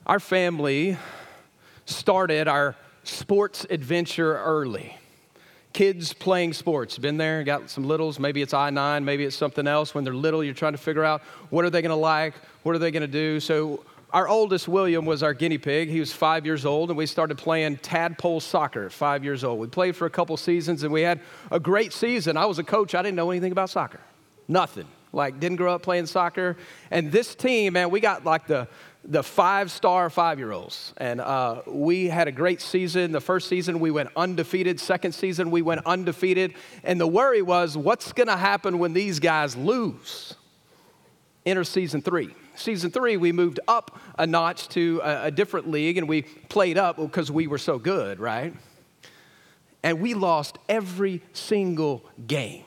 Our family started our sports adventure early. Kids playing sports. Been there, got some littles. Maybe it's I-9, maybe it's something else. When they're little, you're trying to figure out what are they going to like, what are they going to do. So our oldest, William, was our guinea pig. He was 5 years old, and we started playing tadpole soccer at 5 years old. We played for a couple seasons, and we had a great season. I was a coach. I didn't know anything about soccer. Nothing. Didn't grow up playing soccer. And this team, man, we got the five-star five-year-olds. And we had a great season. The first season, we went undefeated. Second season, we went undefeated. And the worry was, what's going to happen when these guys lose? Enter season 3. Season 3, we moved up a notch to a different league, and we played up because we were so good, right? And we lost every single game.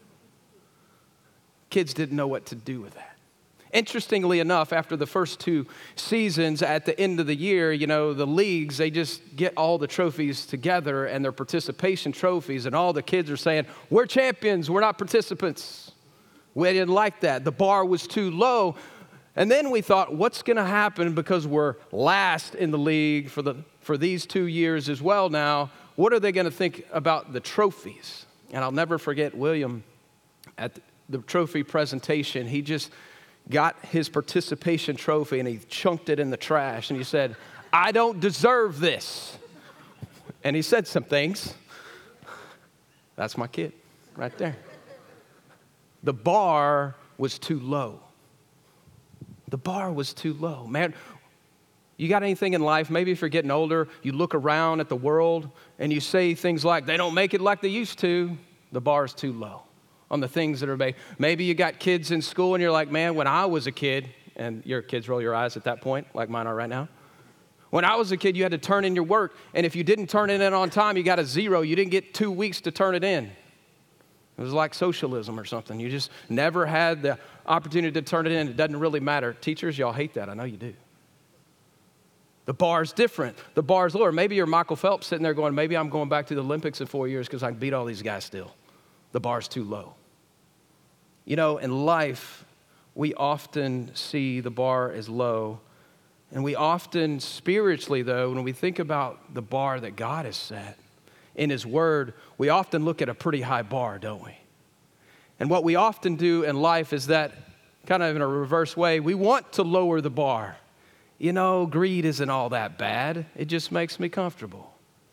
Kids didn't know what to do with that. Interestingly enough, after the first 2 seasons, at the end of the year, the leagues, they just get all the trophies together and their participation trophies, and all the kids are saying, we're champions, we're not participants. We didn't like that. The bar was too low. And then we thought, what's going to happen because we're last in the league for these 2 years as well now? What are they going to think about the trophies? And I'll never forget William at the trophy presentation. He just got his participation trophy and he chunked it in the trash and he said, I don't deserve this. And he said some things. That's my kid right there. The bar was too low. The bar was too low. Man, you got anything in life, maybe if you're getting older, you look around at the world and you say things like, they don't make it like they used to. The bar is too low on the things that are made. Maybe you got kids in school and you're like, man, when I was a kid, and your kids roll your eyes at that point, like mine are right now. When I was a kid, you had to turn in your work, and if you didn't turn it in on time, you got a 0. You didn't get 2 weeks to turn it in. It was like socialism or something. You just never had the opportunity to turn it in. It doesn't really matter. Teachers, y'all hate that. I know you do. The bar's different. The bar's lower. Maybe you're Michael Phelps sitting there going, maybe I'm going back to the Olympics in 4 years because I can beat all these guys still. The bar's too low. In life, we often see the bar as low. And we often, spiritually though, when we think about the bar that God has set in His Word, we often look at a pretty high bar, don't we? And what we often do in life is that, kind of in a reverse way, we want to lower the bar. Greed isn't all that bad. It just makes me comfortable.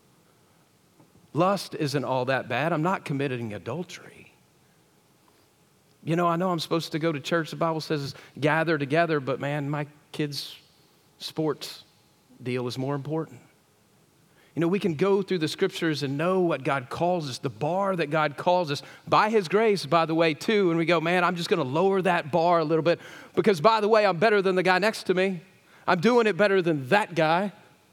Lust isn't all that bad. I'm not committing adultery. I know I'm supposed to go to church. The Bible says gather together, but man, my kids' sports deal is more important. We can go through the scriptures and know what God calls us, the bar that God calls us, by His grace, by the way, too. And we go, man, I'm just going to lower that bar a little bit because, by the way, I'm better than the guy next to me. I'm doing it better than that guy.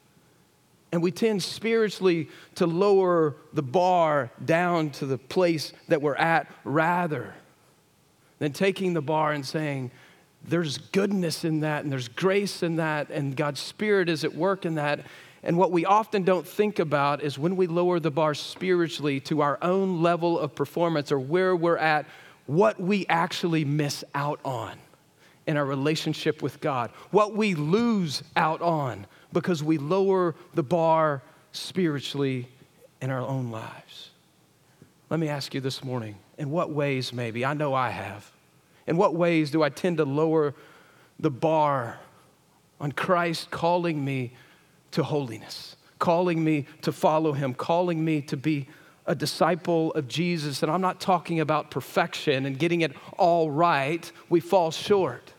And we tend spiritually to lower the bar down to the place that we're at rather than taking the bar and saying, there's goodness in that and there's grace in that and God's Spirit is at work in that. And what we often don't think about is when we lower the bar spiritually to our own level of performance or where we're at, what we actually miss out on in our relationship with God, what we lose out on because we lower the bar spiritually in our own lives. Let me ask you this morning, in what ways maybe, I know I have, in what ways do I tend to lower the bar on Christ calling me to holiness, calling me to follow Him, calling me to be a disciple of Jesus? And I'm not talking about perfection and getting it all right. We fall short.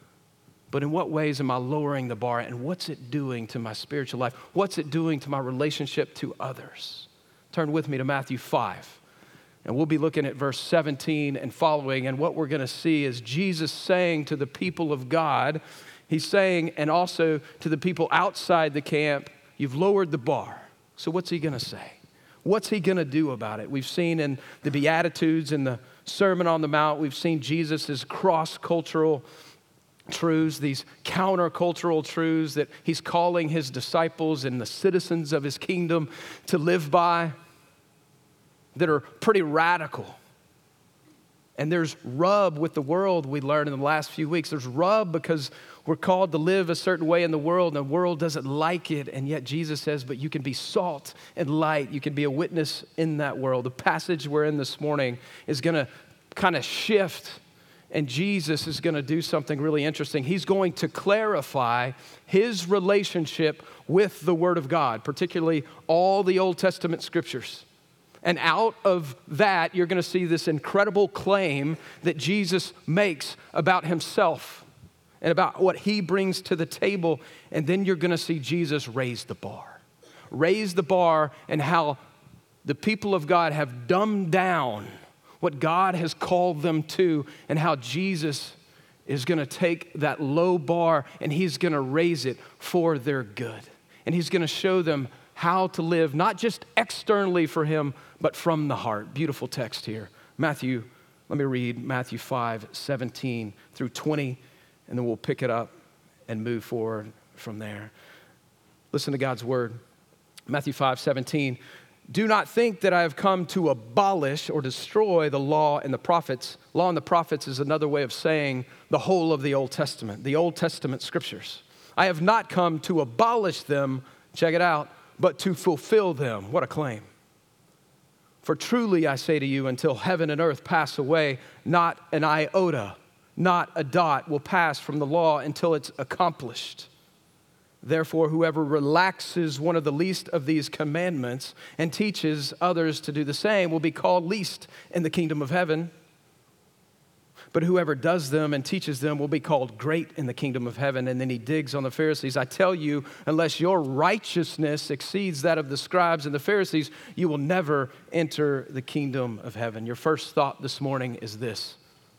But in what ways am I lowering the bar, and what's it doing to my spiritual life? What's it doing to my relationship to others? Turn with me to Matthew 5. And we'll be looking at verse 17 and following. And what we're going to see is Jesus saying to the people of God, He's saying, and also to the people outside the camp, you've lowered the bar. So what's He going to say? What's He going to do about it? We've seen in the Beatitudes and the Sermon on the Mount, we've seen Jesus' cross-cultural truths, these countercultural truths that He's calling His disciples and the citizens of His kingdom to live by, that are pretty radical. And there's rub with the world, we learned in the last few weeks. There's rub because we're called to live a certain way in the world, and the world doesn't like it. And yet Jesus says, but you can be salt and light. You can be a witness in that world. The passage we're in this morning is going to kind of shift, and Jesus is going to do something really interesting. He's going to clarify his relationship with the Word of God, particularly all the Old Testament scriptures. And out of that, you're going to see this incredible claim that Jesus makes about himself and about what he brings to the table. And then you're going to see Jesus raise the bar. Raise the bar, and how the people of God have dumbed down what God has called them to, and how Jesus is going to take that low bar and he's going to raise it for their good. And he's going to show them how to live, not just externally for him, but from the heart. Beautiful text here. Let me read Matthew 5:17 through 20, and then we'll pick it up and move forward from there. Listen to God's word. Matthew 5:17. Do not think that I have come to abolish or destroy the law and the prophets. Law and the prophets is another way of saying the whole of the Old Testament, the Old Testament scriptures. I have not come to abolish them, check it out, but to fulfill them. What a claim. For truly I say to you, until heaven and earth pass away, not an iota, not a dot will pass from the law until it's accomplished. Therefore, whoever relaxes one of the least of these commandments and teaches others to do the same will be called least in the kingdom of heaven. But whoever does them and teaches them will be called great in the kingdom of heaven. And then he digs on the Pharisees. I tell you, unless your righteousness exceeds that of the scribes and the Pharisees, you will never enter the kingdom of heaven. Your first thought this morning is this: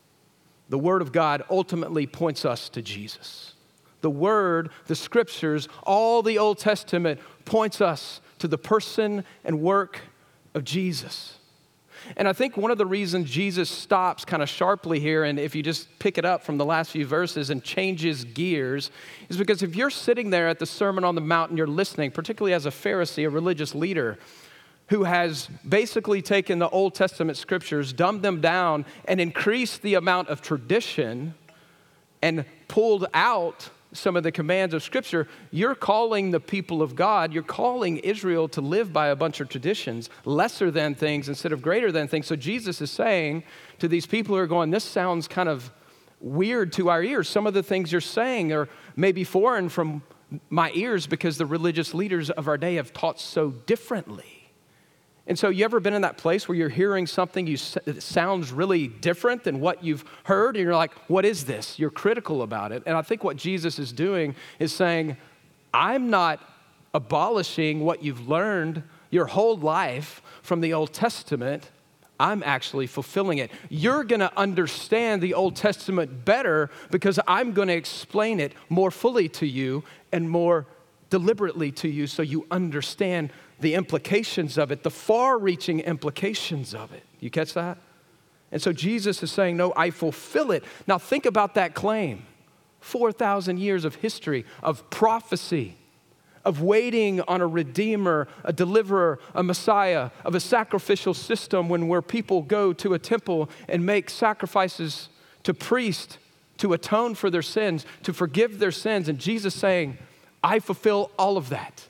the Word of God ultimately points us to Jesus. The Word, the Scriptures, all the Old Testament points us to the person and work of Jesus. And I think one of the reasons Jesus stops kind of sharply here, and if you just pick it up from the last few verses and changes gears, is because if you're sitting there at the Sermon on the Mount and you're listening, particularly as a Pharisee, a religious leader, who has basically taken the Old Testament scriptures, dumbed them down, and increased the amount of tradition and pulled out some of the commands of Scripture, you're calling the people of God, you're calling Israel to live by a bunch of traditions, lesser than things instead of greater than things. So Jesus is saying to these people who are going, this sounds kind of weird to our ears. Some of the things you're saying are maybe foreign from my ears because the religious leaders of our day have taught so differently. And so you ever been in that place where you're hearing something that sounds really different than what you've heard, and you're like, what is this? You're critical about it. And I think what Jesus is doing is saying, I'm not abolishing what you've learned your whole life from the Old Testament. I'm actually fulfilling it. You're going to understand the Old Testament better because I'm going to explain it more fully to you and more deliberately to you so you understand the implications of it, the far-reaching implications of it. You catch that? And so Jesus is saying, no, I fulfill it. Now think about that claim. 4,000 years of history, of prophecy, of waiting on a redeemer, a deliverer, a Messiah, of a sacrificial system where people go to a temple and make sacrifices to priests to atone for their sins, to forgive their sins. And Jesus saying, I fulfill all of that.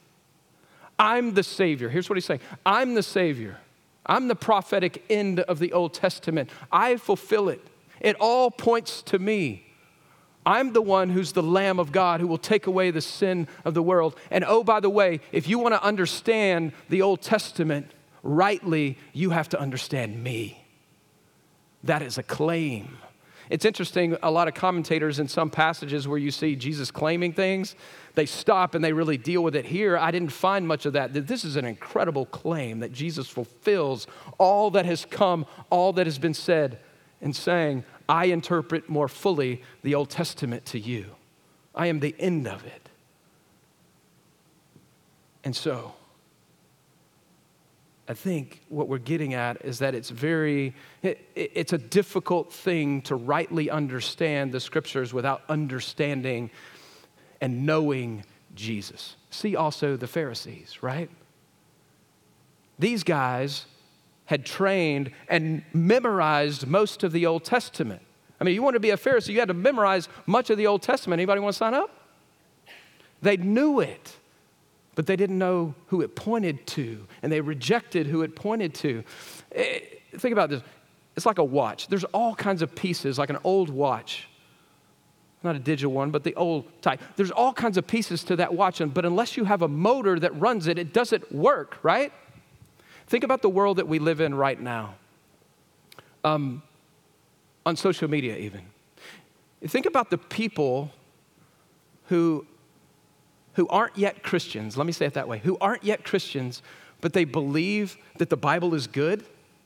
I'm the Savior. Here's what he's saying. I'm the Savior. I'm the prophetic end of the Old Testament. I fulfill it. It all points to me. I'm the one who's the Lamb of God who will take away the sin of the world. And oh, by the way, if you want to understand the Old Testament rightly, you have to understand me. That is a claim. It's interesting, a lot of commentators in some passages where you see Jesus claiming things, they stop and they really deal with it. Here, I didn't find much of that. This is an incredible claim that Jesus fulfills all that has come, all that has been said, and saying, I interpret more fully the Old Testament to you. I am the end of it. And so, I think what we're getting at is that it's a difficult thing to rightly understand the scriptures without understanding and knowing Jesus. See also the Pharisees, right? These guys had trained and memorized most of the Old Testament. I mean, you want to be a Pharisee, you had to memorize much of the Old Testament. Anybody want to sign up? They knew it, but they didn't know who it pointed to, and they rejected who it pointed to. Think about this. It's like a watch. There's all kinds of pieces, like an old watch. Not a digital one, but the old type. There's all kinds of pieces to that watch, but unless you have a motor that runs it, it doesn't work, right? Think about the world that we live in right now. On social media even. Think about the people who aren't yet Christians, let me say it that way, who aren't yet Christians, but they believe that the Bible is good.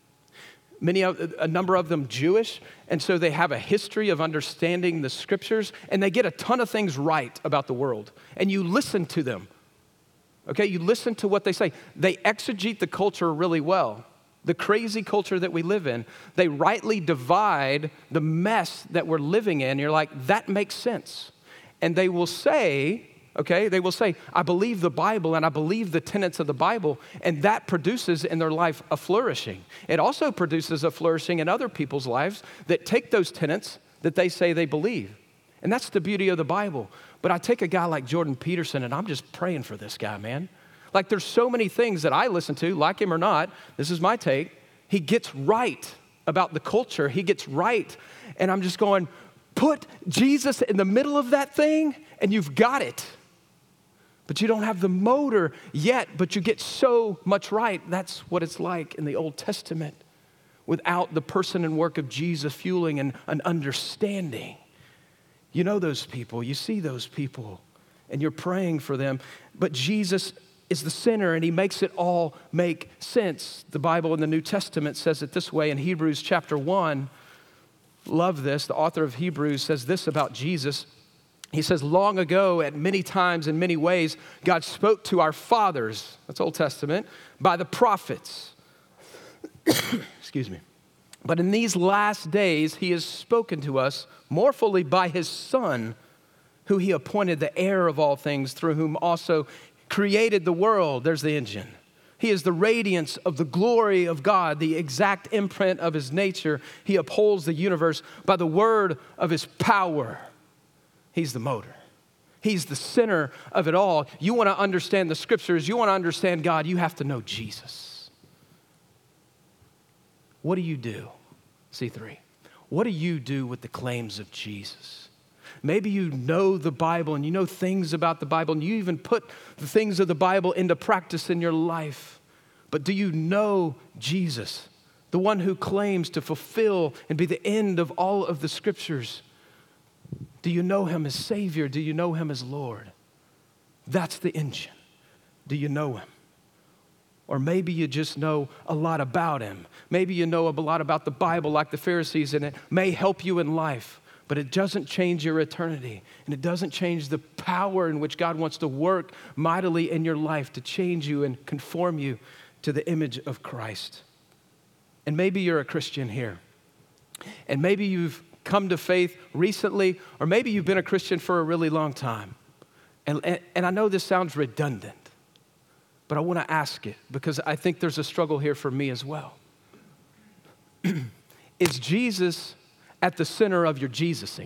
A number of them Jewish, and so they have a history of understanding the scriptures, and they get a ton of things right about the world. And you listen to them, okay? You listen to what they say. They exegete the culture really well, the crazy culture that we live in. They rightly divide the mess that we're living in. You're like, that makes sense. And they will say, okay, they will say, I believe the Bible and I believe the tenets of the Bible, and that produces in their life a flourishing. It also produces a flourishing in other people's lives that take those tenets that they say they believe. And that's the beauty of the Bible. But I take a guy like Jordan Peterson and I'm just praying for this guy, man. Like there's so many things that I listen to, like him or not, this is my take, he gets right about the culture, he gets right, and I'm just going, put Jesus in the middle of that thing and you've got it. But you don't have the motor yet, but you get so much right. That's what it's like in the Old Testament without the person and work of Jesus fueling an understanding. You know those people, you see those people, and you're praying for them, but Jesus is the center and he makes it all make sense. The Bible in the New Testament says it this way in Hebrews chapter 1. Love this. The author of Hebrews says this about Jesus. He says, long ago, at many times, in many ways, God spoke to our fathers, that's Old Testament, by the prophets. Excuse me. But in these last days, he has spoken to us more fully by his Son, who he appointed the heir of all things, through whom also created the world. There's the engine. He is the radiance of the glory of God, the exact imprint of his nature. He upholds the universe by the word of his power. He's the motor. He's the center of it all. You want to understand the scriptures, you want to understand God, you have to know Jesus. What do you do? C3. What do you do with the claims of Jesus? Maybe you know the Bible and you know things about the Bible and you even put the things of the Bible into practice in your life. But do you know Jesus, the one who claims to fulfill and be the end of all of the scriptures? Do you know him as Savior? Do you know him as Lord? That's the engine. Do you know him? Or maybe you just know a lot about him. Maybe you know a lot about the Bible like the Pharisees, and it may help you in life, but it doesn't change your eternity, and it doesn't change the power in which God wants to work mightily in your life to change you and conform you to the image of Christ. And maybe you're a Christian here, and maybe you've come to faith recently, or maybe you've been a Christian for a really long time. And I know this sounds redundant, but I want to ask it because I think there's a struggle here for me as well. Is Jesus at the center of your Jesusing?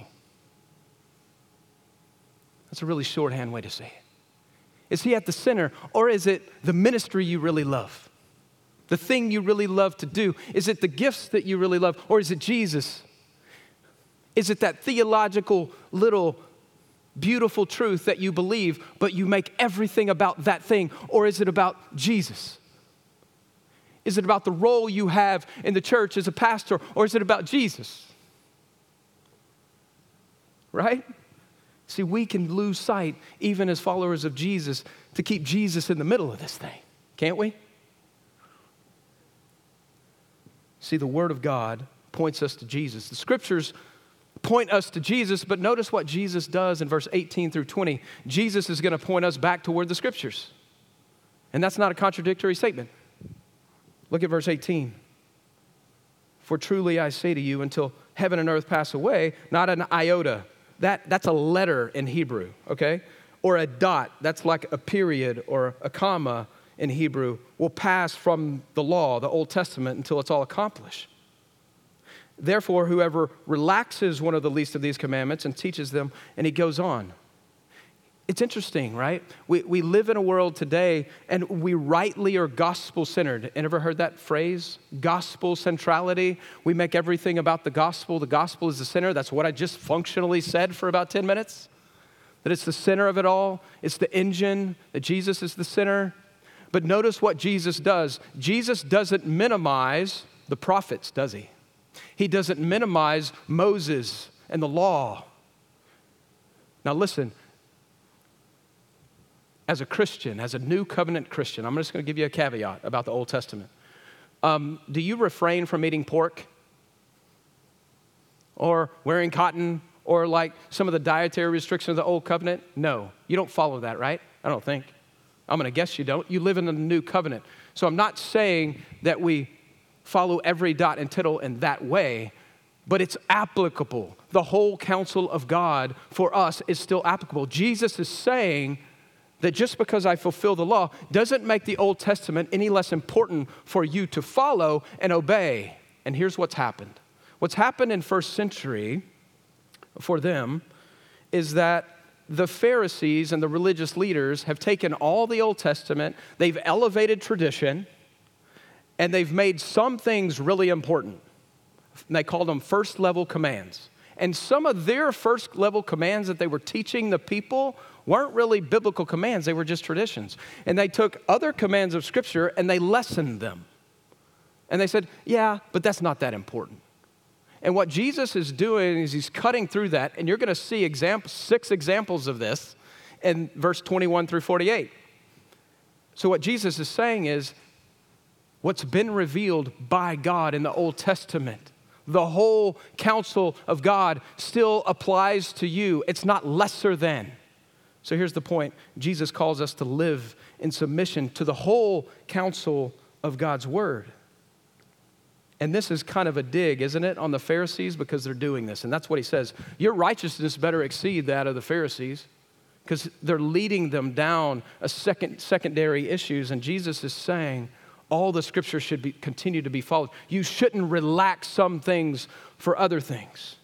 That's a really shorthand way to say it. Is he at the center, or is it the ministry you really love? The thing you really love to do? Is it the gifts that you really love, or is it Jesus? Is it that theological little beautiful truth that you believe, but you make everything about that thing? Or is it about Jesus? Is it about the role you have in the church as a pastor, or is it about Jesus? Right? See, we can lose sight, even as followers of Jesus, to keep Jesus in the middle of this thing, can't we? See, the Word of God points us to Jesus. The Scriptures point us to Jesus, but notice what Jesus does in verse 18 through 20. Jesus is going to point us back toward the Scriptures. And that's not a contradictory statement. Look at verse 18. For truly I say to you, until heaven and earth pass away, not an iota. That's a letter in Hebrew, okay? Or a dot, that's like a period or a comma in Hebrew, will pass from the law, the Old Testament, until it's all accomplished. Therefore, whoever relaxes one of the least of these commandments and teaches them, and he goes on. It's interesting, right? We live in a world today, and we rightly are gospel-centered. And ever heard that phrase? Gospel centrality. We make everything about the gospel. The gospel is the center. That's what I just functionally said for about 10 minutes. That it's the center of it all. It's the engine, that Jesus is the center. But notice what Jesus does. Jesus doesn't minimize the prophets, does he? He doesn't minimize Moses and the law. Now listen, as a Christian, as a new covenant Christian, I'm just going to give you a caveat about the Old Testament. Do you refrain from eating pork or wearing cotton or like some of the dietary restrictions of the Old Covenant? No, you don't follow that, right? I don't think. I'm going to guess you don't. You live in the new covenant. So I'm not saying that we follow every dot and tittle in that way, but it's applicable. The whole counsel of God for us is still applicable. Jesus is saying that just because I fulfill the law doesn't make the Old Testament any less important for you to follow and obey. And here's what's happened. What's happened in first century for them is that the Pharisees and the religious leaders have taken all the Old Testament, they've elevated tradition, and they've made some things really important. And they call them first-level commands. And some of their first-level commands that they were teaching the people weren't really biblical commands. They were just traditions. And they took other commands of Scripture and they lessened them. And they said, yeah, but that's not that important. And what Jesus is doing is he's cutting through that. And you're going to see 6 examples of this in verse 21 through 48. So what Jesus is saying is what's been revealed by God in the Old Testament, the whole counsel of God still applies to you. It's not lesser than. So here's the point. Jesus calls us to live in submission to the whole counsel of God's word. And this is kind of a dig, isn't it, on the Pharisees because they're doing this. And that's what he says. Your righteousness better exceed that of the Pharisees because they're leading them down secondary issues. And Jesus is saying all the scripture should continue to be followed. You shouldn't relax some things for other things.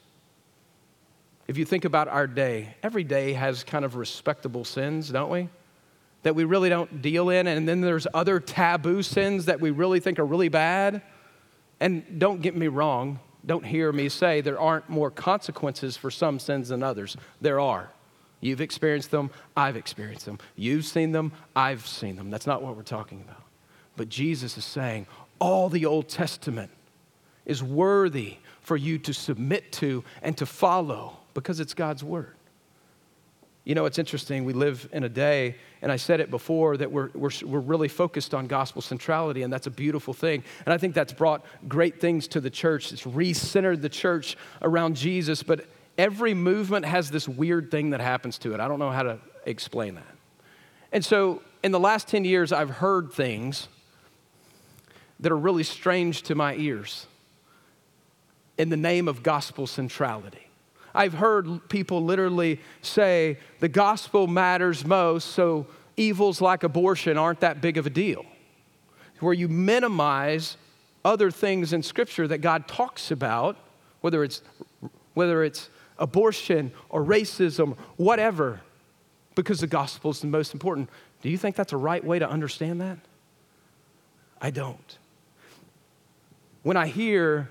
If you think about our day, every day has kind of respectable sins, don't we? That we really don't deal in. And then there's other taboo sins that we really think are really bad. And don't get me wrong, don't hear me say there aren't more consequences for some sins than others. There are. You've experienced them, I've experienced them. You've seen them, I've seen them. That's not what we're talking about. But Jesus is saying all the Old Testament is worthy for you to submit to and to follow because it's God's word. You know, it's interesting. We live in a day, and I said it before, that we're really focused on gospel centrality, and that's a beautiful thing. And I think that's brought great things to the church. It's re-centered the church around Jesus, but every movement has this weird thing that happens to it. I don't know how to explain that. And so in the last 10 years, I've heard things that are really strange to my ears in the name of gospel centrality. I've heard people literally say the gospel matters most, so evils like abortion aren't that big of a deal. Where you minimize other things in Scripture that God talks about, whether it's abortion or racism, whatever, because the gospel is the most important. Do you think that's a right way to understand that? I don't. When I hear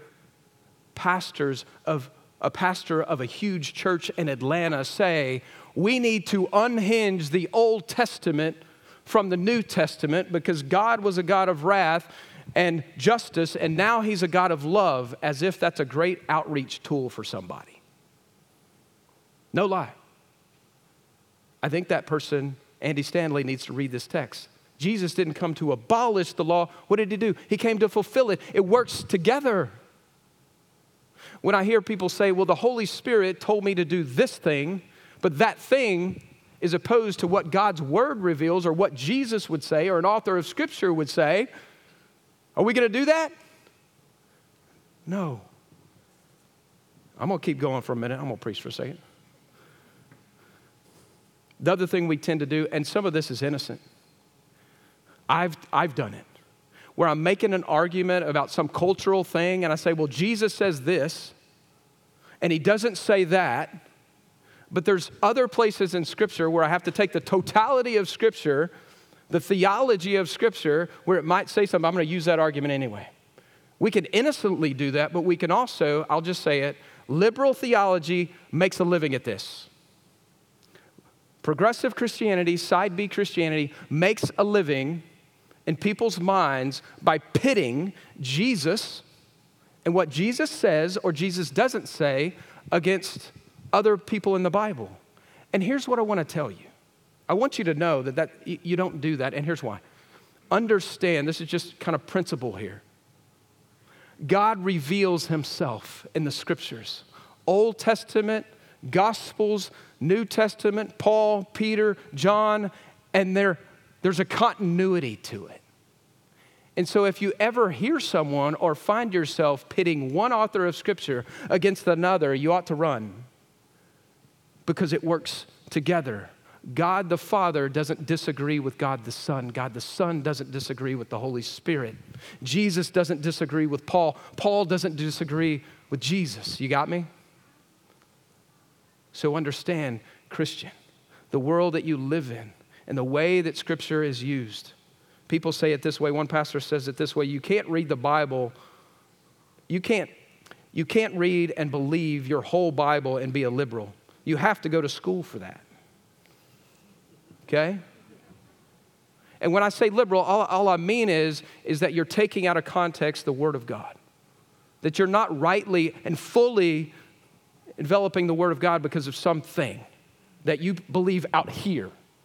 a pastor of a huge church in Atlanta say, we need to unhinge the Old Testament from the New Testament because God was a God of wrath and justice, and now he's a God of love, as if that's a great outreach tool for somebody. No lie. I think that person, Andy Stanley, needs to read this text. Jesus didn't come to abolish the law. What did he do? He came to fulfill it. It works together. When I hear people say, well, the Holy Spirit told me to do this thing, but that thing is opposed to what God's word reveals or what Jesus would say or an author of Scripture would say, are we going to do that? No. I'm going to keep going for a minute. I'm going to preach for a second. The other thing we tend to do, and some of this is innocent, I've done it, where I'm making an argument about some cultural thing, and I say, well, Jesus says this, and he doesn't say that, but there's other places in Scripture where I have to take the totality of Scripture, the theology of Scripture, where it might say something. I'm going to use that argument anyway. We can innocently do that, but we can also, I'll just say it, liberal theology makes a living at this. Progressive Christianity, side B Christianity, makes a living in people's minds by pitting Jesus and what Jesus says or Jesus doesn't say against other people in the Bible. And here's what I want to tell you. I want you to know that you don't do that, and here's why. Understand, this is just kind of principle here. God reveals himself in the Scriptures. Old Testament, Gospels, New Testament, Paul, Peter, John, and there's a continuity to it. And so if you ever hear someone or find yourself pitting one author of Scripture against another, you ought to run because it works together. God the Father doesn't disagree with God the Son. God the Son doesn't disagree with the Holy Spirit. Jesus doesn't disagree with Paul. Paul doesn't disagree with Jesus. You got me? So understand, Christian, the world that you live in and the way that Scripture is used. People say it this way. One pastor says it this way. You can't read the Bible. You can't read and believe your whole Bible and be a liberal. You have to go to school for that. Okay? And when I say liberal, all I mean is that you're taking out of context the Word of God. That you're not rightly and fully enveloping the Word of God because of something that you believe out here.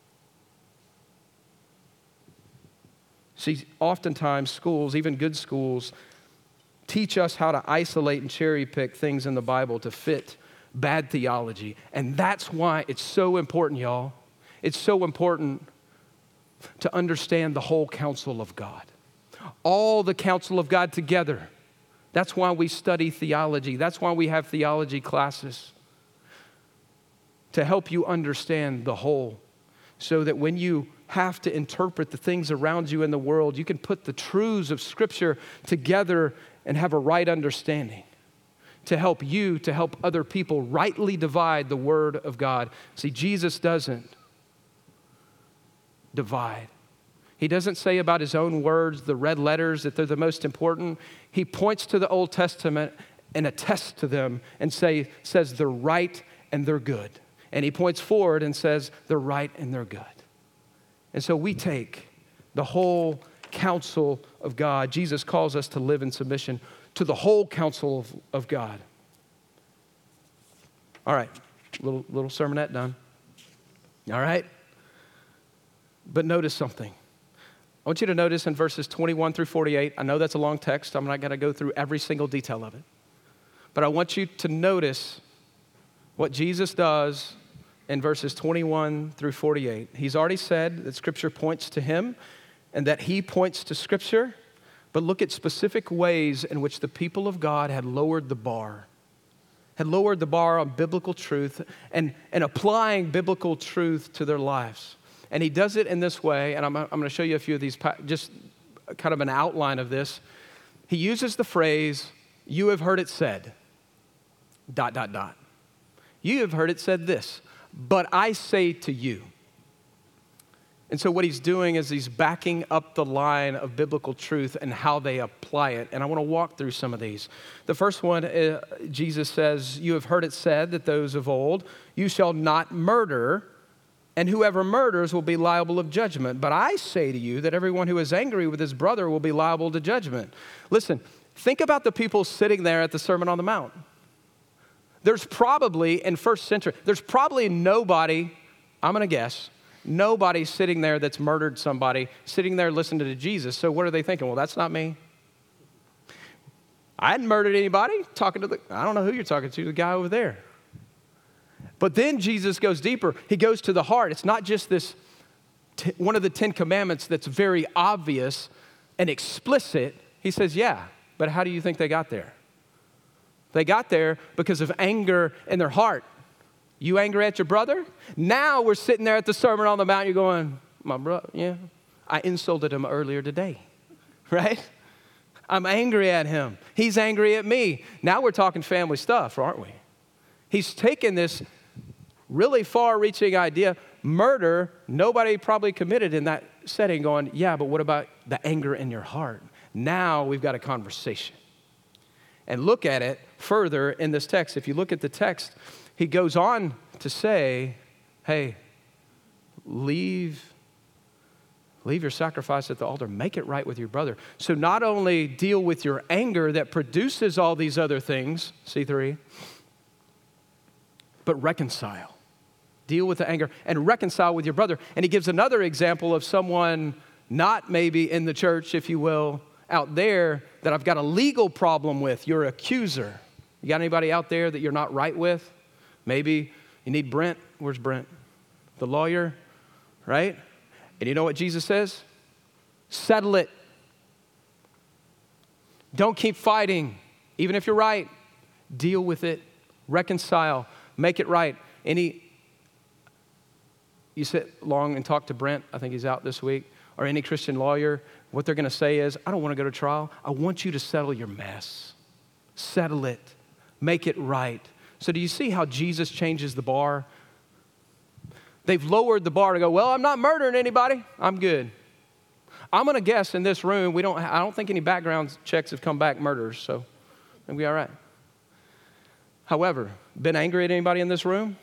See, oftentimes schools, even good schools, teach us how to isolate and cherry pick things in the Bible to fit bad theology. And that's why it's so important, y'all. It's so important to understand the whole counsel of God. All the counsel of God together. That's why we study theology. That's why we have theology classes. To help you understand the whole. So that when you have to interpret the things around you in the world, you can put the truths of Scripture together and have a right understanding. To help you, to help other people rightly divide the Word of God. See, Jesus doesn't divide. He doesn't say about his own words, the red letters, that they're the most important. He points to the Old Testament and attests to them and says they're right and they're good. And he points forward and says they're right and they're good. And so we take the whole counsel of God. Jesus calls us to live in submission to the whole counsel of God. All right, little sermonette done. All right? But notice something. I want you to notice in verses 21 through 48, I know that's a long text. I'm not going to go through every single detail of it. But I want you to notice what Jesus does in verses 21 through 48. He's already said that Scripture points to him and that he points to Scripture. But look at specific ways in which the people of God had lowered the bar. Had lowered the bar on biblical truth and applying biblical truth to their lives. And he does it in this way, and I'm going to show you a few of these, just kind of an outline of this. He uses the phrase, "You have heard it said, ... You have heard it said this, but I say to you." And so what he's doing is he's backing up the line of biblical truth and how they apply it. And I want to walk through some of these. The first one, Jesus says, "You have heard it said that those of old, you shall not murder, and whoever murders will be liable of judgment. But I say to you that everyone who is angry with his brother will be liable to judgment." Listen, think about the people sitting there at the Sermon on the Mount. There's probably, in first century, there's probably nobody, I'm going to guess, nobody sitting there that's murdered somebody, sitting there listening to Jesus. So what are they thinking? Well, that's not me. I hadn't murdered anybody. I don't know who you're talking to, the guy over there. But then Jesus goes deeper. He goes to the heart. It's not just this, one of the 10 commandments that's very obvious and explicit. He says, yeah, but how do you think they got there? They got there because of anger in their heart. You angry at your brother? Now we're sitting there at the Sermon on the Mount. You're going, my brother, yeah. I insulted him earlier today, right? I'm angry at him. He's angry at me. Now we're talking family stuff, aren't we? He's taken this really far-reaching idea, murder, nobody probably committed in that setting, going, yeah, but what about the anger in your heart? Now we've got a conversation. And look at it further in this text. If you look at the text, he goes on to say, hey, leave your sacrifice at the altar. Make it right with your brother. So not only deal with your anger that produces all these other things, C3, but reconcile. Deal with the anger and reconcile with your brother. And he gives another example of someone not maybe in the church, if you will, out there that I've got a legal problem with. Your accuser. You got anybody out there that you're not right with? Maybe you need Brent. Where's Brent? The lawyer, right? And you know what Jesus says? Settle it. Don't keep fighting. Even if you're right, deal with it. Reconcile. Make it right. You sit long and talk to Brent, I think he's out this week, or any Christian lawyer, what they're going to say is, I don't want to go to trial. I want you to settle your mess. Settle it. Make it right. So do you see how Jesus changes the bar? They've lowered the bar to go, well, I'm not murdering anybody. I'm good. I'm going to guess in this room, I don't think any background checks have come back murderers, so it'll be all right. However, been angry at anybody in this room?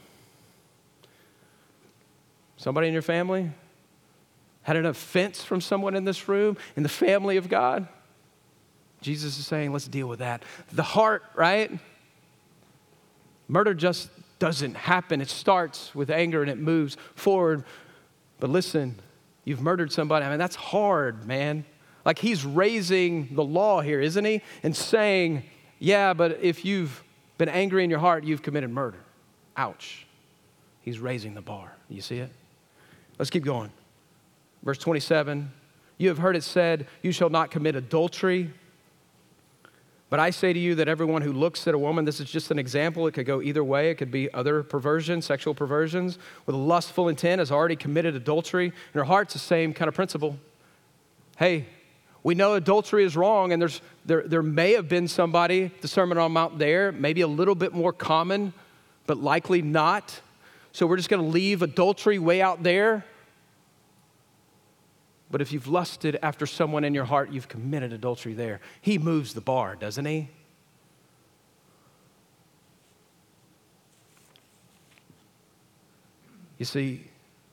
Somebody in your family? Had an offense from someone in this room, in the family of God? Jesus is saying, let's deal with that. The heart, right? Murder just doesn't happen. It starts with anger and it moves forward. But listen, you've murdered somebody. I mean, that's hard, man. Like he's raising the law here, isn't he? And saying, yeah, but if you've been angry in your heart, you've committed murder. Ouch. He's raising the bar. You see it? Let's keep going. Verse 27, you have heard it said, you shall not commit adultery. But I say to you that everyone who looks at a woman, this is just an example, it could go either way. It could be other perversions, sexual perversions, with a lustful intent has already committed adultery. In her heart's the same kind of principle. Hey, we know adultery is wrong, and there may have been somebody, the Sermon on the Mount there, maybe a little bit more common, but likely not. So we're just going to leave adultery way out there. But if you've lusted after someone in your heart, you've committed adultery there. He moves the bar, doesn't he? You see,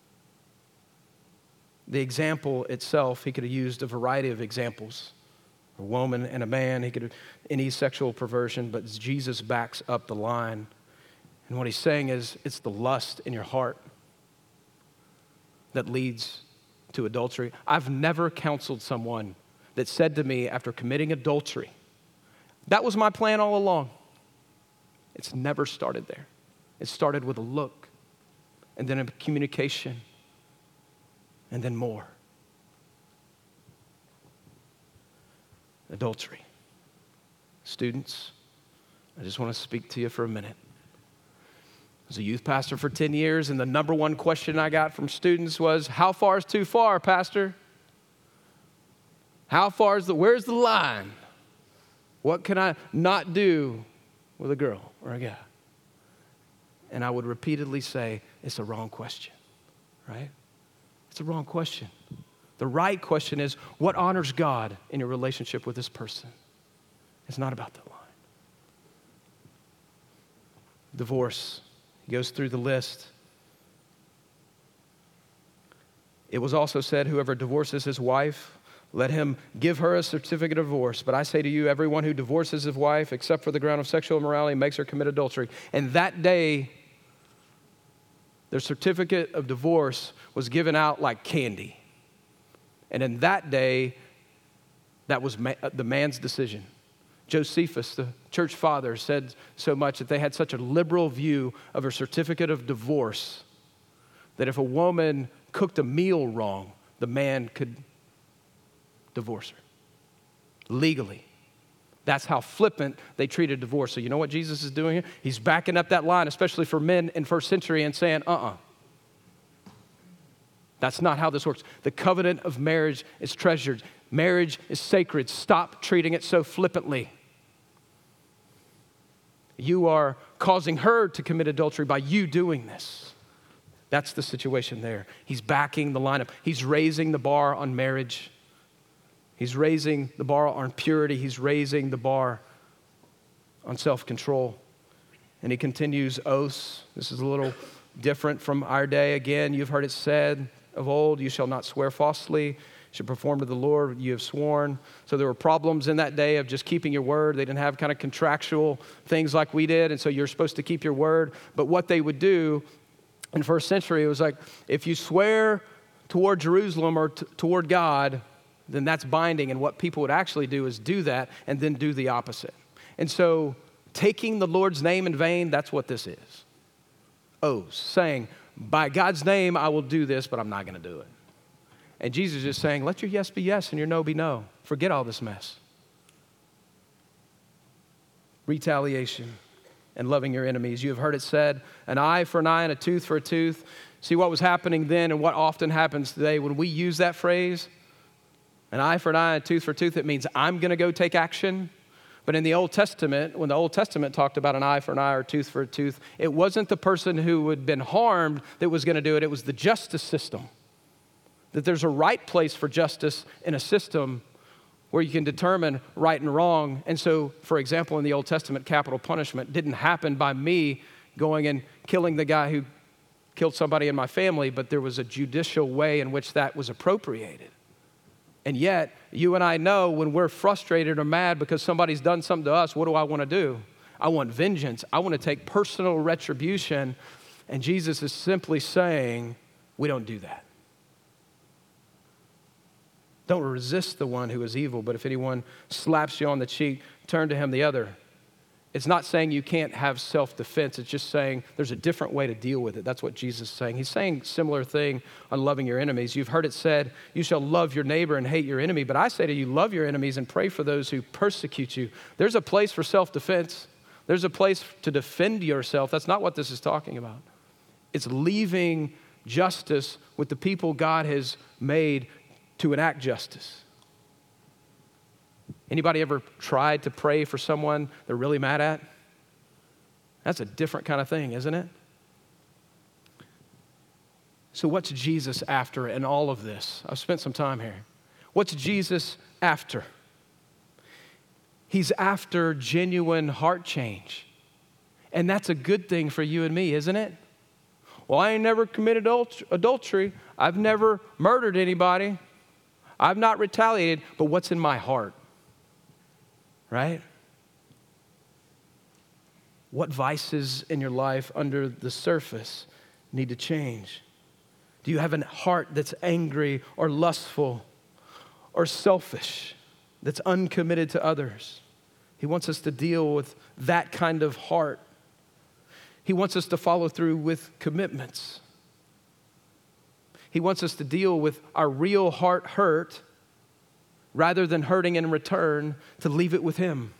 the example itself, he could have used a variety of examples. A woman and a man, he could have any sexual perversion, but Jesus backs up the line. And what he's saying is, it's the lust in your heart that leads to adultery. I've never counseled someone that said to me after committing adultery, that was my plan all along. It's never started there. It started with a look, and then a communication, and then more. Adultery. Students, I just want to speak to you for a minute. I was a youth pastor for 10 years, and the number one question I got from students was, how far is too far, Pastor? Where's the line? What can I not do with a girl or a guy? And I would repeatedly say, it's a wrong question, right? It's a wrong question. The right question is, what honors God in your relationship with this person? It's not about the line. Divorce. He goes through the list. It was also said, whoever divorces his wife, let him give her a certificate of divorce. But I say to you, everyone who divorces his wife, except for the ground of sexual immorality, makes her commit adultery. And that day, their certificate of divorce was given out like candy. And in that day, that was the man's decision. Josephus, the church father, said so much that they had such a liberal view of a certificate of divorce that if a woman cooked a meal wrong, the man could divorce her legally. That's how flippant they treated divorce. So you know what Jesus is doing here? He's backing up that line, especially for men in first century, and saying, That's not how this works. The covenant of marriage is treasured. Marriage is sacred. Stop treating it so flippantly. You are causing her to commit adultery by you doing this. That's the situation there. He's backing the lineup. He's raising the bar on marriage. He's raising the bar on purity. He's raising the bar on self-control. And he continues oaths. This is a little different from our day. Again, you've heard it said of old, you shall not swear falsely. You should perform to the Lord what you have sworn. So there were problems in that day of just keeping your word. They didn't have kind of contractual things like we did, and so you're supposed to keep your word. But what they would do in first century, it was like, if you swear toward Jerusalem or toward God, then that's binding. And what people would actually do is do that and then do the opposite. And so taking the Lord's name in vain, that's what this is. Oaths, saying, by God's name, I will do this, but I'm not going to do it. And Jesus is just saying, let your yes be yes and your no be no. Forget all this mess. Retaliation and loving your enemies. You have heard it said, an eye for an eye and a tooth for a tooth. See what was happening then and what often happens today when we use that phrase, an eye for an eye and a tooth for a tooth, it means I'm going to go take action. But in the Old Testament, when the Old Testament talked about an eye for an eye or a tooth for a tooth, it wasn't the person who had been harmed that was going to do it. It was the justice system. That there's a right place for justice in a system where you can determine right and wrong. And so, for example, in the Old Testament, capital punishment didn't happen by me going and killing the guy who killed somebody in my family, but there was a judicial way in which that was appropriated. And yet, you and I know when we're frustrated or mad because somebody's done something to us, what do I want to do? I want vengeance. I want to take personal retribution. And Jesus is simply saying, we don't do that. Don't resist the one who is evil, but if anyone slaps you on the cheek, turn to him the other. It's not saying you can't have self-defense. It's just saying there's a different way to deal with it. That's what Jesus is saying. He's saying a similar thing on loving your enemies. You've heard it said, you shall love your neighbor and hate your enemy. But I say to you, love your enemies and pray for those who persecute you. There's a place for self-defense. There's a place to defend yourself. That's not what this is talking about. It's leaving justice with the people God has made to enact justice. Anybody ever tried to pray for someone they're really mad at? That's a different kind of thing, isn't it? So what's Jesus after in all of this? I've spent some time here. What's Jesus after? He's after genuine heart change. And that's a good thing for you and me, isn't it? Well, I ain't never committed adultery. I've never murdered anybody. I've not retaliated. But what's in my heart? Right? What vices in your life under the surface need to change? Do you have a heart that's angry or lustful or selfish, that's uncommitted to others? He wants us to deal with that kind of heart. He wants us to follow through with commitments. He wants us to deal with our real heart hurt rather than hurting in return, to leave it with Him.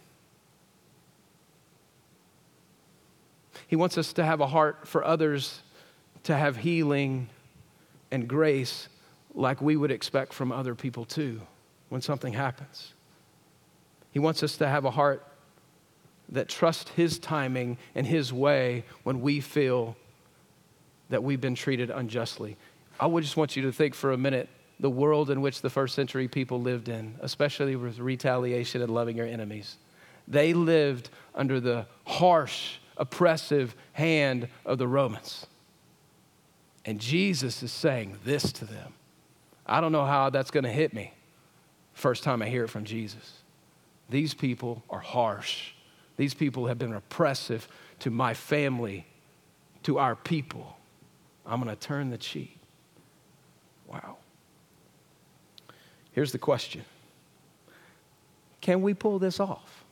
He wants us to have a heart for others, to have healing and grace like we would expect from other people too when something happens. He wants us to have a heart that trusts His timing and His way when we feel that we've been treated unjustly. I would just want you to think for a minute the world in which the first century people lived in, especially with retaliation and loving your enemies. They lived under the harsh, oppressive hand of the Romans. And Jesus is saying this to them. I don't know how that's going to hit me first time I hear it from Jesus. These people are harsh. These people have been oppressive to my family, to our people. I'm going to turn the cheek. Wow. Here's the question. Can we pull this off?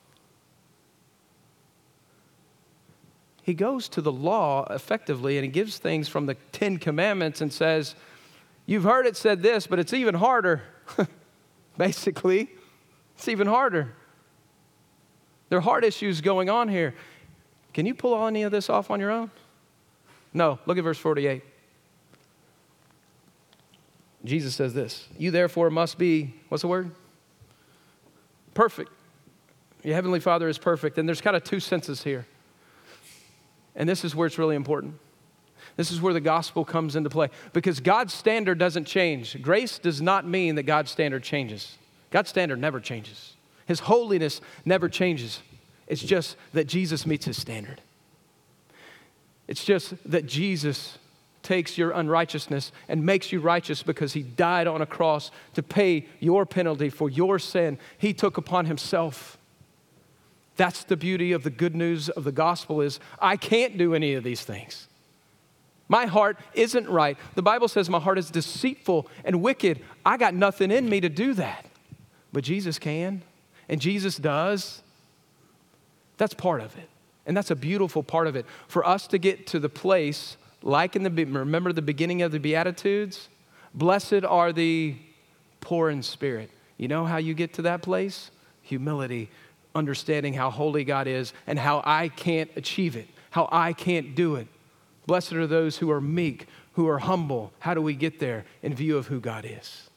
He goes to the law effectively and he gives things from the 10 Commandments and says, you've heard it said this, but it's even harder. Basically, it's even harder. There are heart issues going on here. Can you pull any of this off on your own? No. Look at verse 48. Jesus says this, you therefore must be, what's the word? Perfect. Your heavenly Father is perfect. And there's kind of two senses here. And this is where it's really important. This is where the gospel comes into play. Because God's standard doesn't change. Grace does not mean that God's standard changes. God's standard never changes. His holiness never changes. It's just that Jesus meets his standard. It's just that Jesus takes your unrighteousness and makes you righteous because he died on a cross to pay your penalty for your sin. He took upon himself. That's the beauty of the good news of the gospel is I can't do any of these things. My heart isn't right. The Bible says my heart is deceitful and wicked. I got nothing in me to do that. But Jesus can, and Jesus does. That's part of it. And that's a beautiful part of it. For us to get to the place, like remember the beginning of the Beatitudes? Blessed are the poor in spirit. You know how you get to that place? Humility, understanding how holy God is and how I can't achieve it, how I can't do it. Blessed are those who are meek, who are humble. How do we get there? In view of who God is.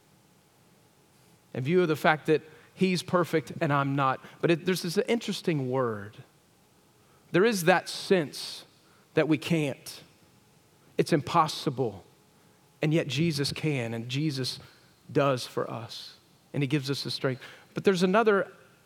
In view of the fact that he's perfect and I'm not. But there's this interesting word. There is that sense that we can't. It's impossible. And yet Jesus can, and Jesus does for us. And he gives us the strength. But there's another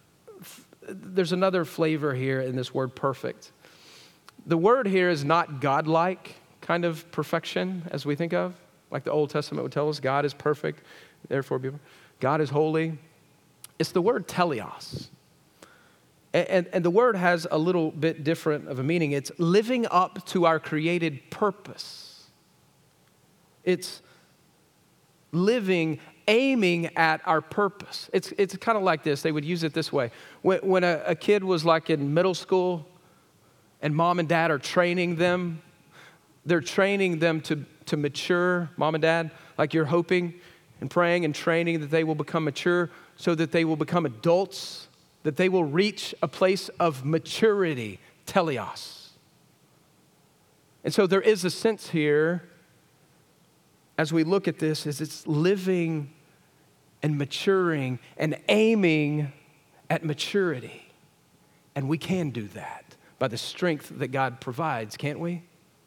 flavor here in this word perfect. The word here is not godlike kind of perfection as we think of. Like the Old Testament would tell us, God is perfect, therefore God is holy. It's the word teleos. And the word has a little bit different of a meaning. It's living up to our created purpose. It's living, aiming at our purpose. It's kind of like this. They would use it this way. When a kid was like in middle school and mom and dad are training them, they're training them to mature, mom and dad, like you're hoping and praying and training that they will become mature so that they will become adults, that they will reach a place of maturity, teleos. And so there is a sense here, as we look at this, is it's living and maturing and aiming at maturity. And we can do that by the strength that God provides, can't we?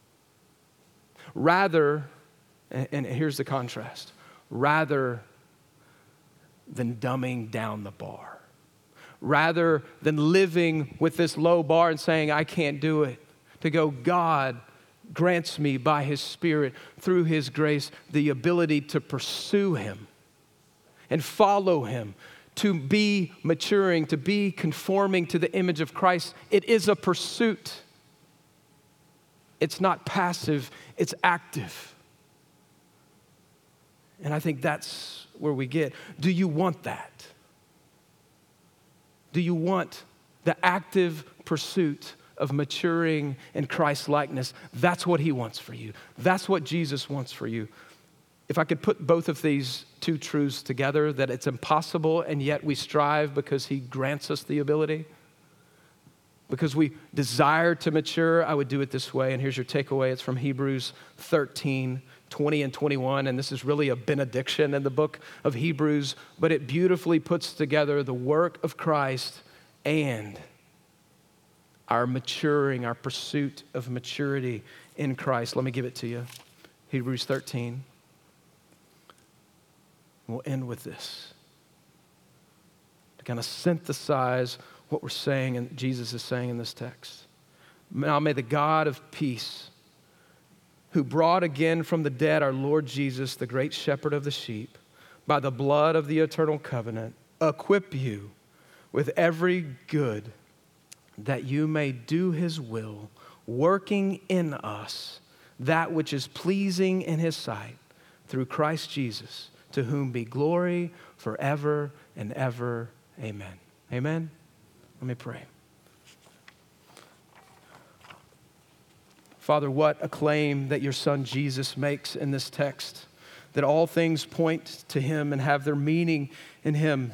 Rather, and here's the contrast, rather than dumbing down the bar, rather than living with this low bar and saying, I can't do it, to go, God grants me by his Spirit, through his grace, the ability to pursue him and follow him, to be maturing, to be conforming to the image of Christ. It is a pursuit. It's not passive, it's active. And I think that's where we get. Do you want that? Do you want the active pursuit of maturing in Christ's likeness? That's what he wants for you. That's what Jesus wants for you. If I could put both of these two truths together, that it's impossible and yet we strive because he grants us the ability, because we desire to mature, I would do it this way. And here's your takeaway. It's from Hebrews 13, 20 and 21. And this is really a benediction in the book of Hebrews, but it beautifully puts together the work of Christ and our maturing, our pursuit of maturity in Christ. Let me give it to you. Hebrews 13. We'll end with this to kind of synthesize what we're saying and Jesus is saying in this text. Now may the God of peace, who brought again from the dead our Lord Jesus, the great shepherd of the sheep, by the blood of the eternal covenant, equip you with every good that you may do his will, working in us that which is pleasing in his sight, through Christ Jesus, to whom be glory forever and ever. Amen. Amen. Let me pray. Father, what a claim that your son Jesus makes in this text, that all things point to him and have their meaning in him.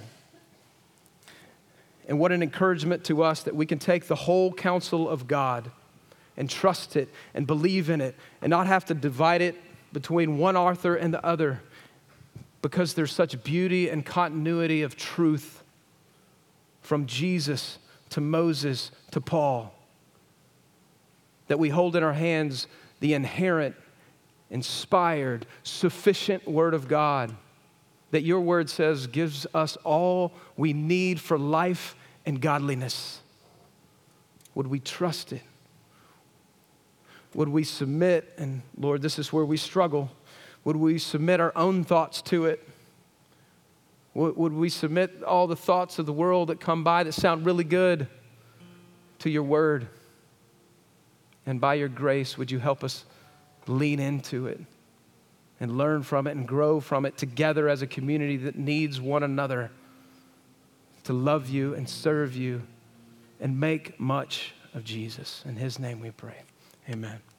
And what an encouragement to us that we can take the whole counsel of God and trust it and believe in it and not have to divide it between one author and the other. because there's such beauty and continuity of truth from Jesus to Moses to Paul, that we hold in our hands the inherent, inspired, sufficient Word of God, that your Word says gives us all we need for life and godliness. Would we trust it? Would we submit? And Lord, this is where we struggle. Would we submit our own thoughts to it? Would we submit all the thoughts of the world that come by that sound really good to your Word? And by your grace, would you help us lean into it and learn from it and grow from it together as a community that needs one another to love you and serve you and make much of Jesus. In his name we pray. Amen.